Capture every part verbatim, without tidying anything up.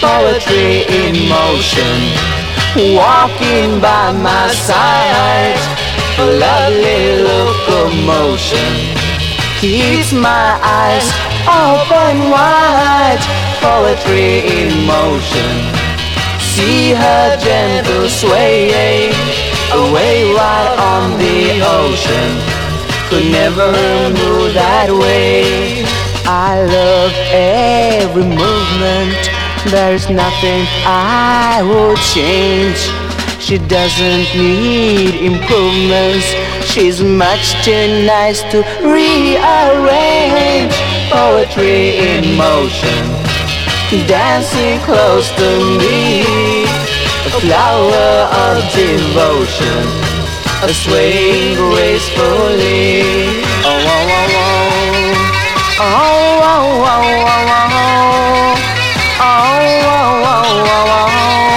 poetry in motion, walking by my side. A lovely locomotion keeps my eyes open wide. Poetry in motion, see her gentle sway away wide on the ocean. Could never move that way. I love every movement, there's nothing I would change. She doesn't need improvements, she's much too nice to rearrange. Poetry in motion, dancing close to me, a flower of devotion, a swaying gracefully. Oh, oh, oh, oh. Oh, oh, oh, oh, oh. Oh, oh, oh, oh, oh.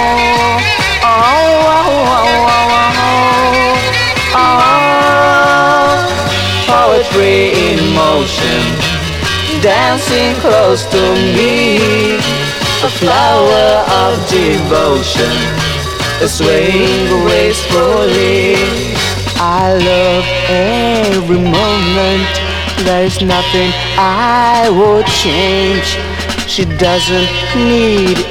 Poetry in motion, dancing close to me, a flower of devotion, a swaying gracefully. I love every moment, there's nothing I would change. She doesn't need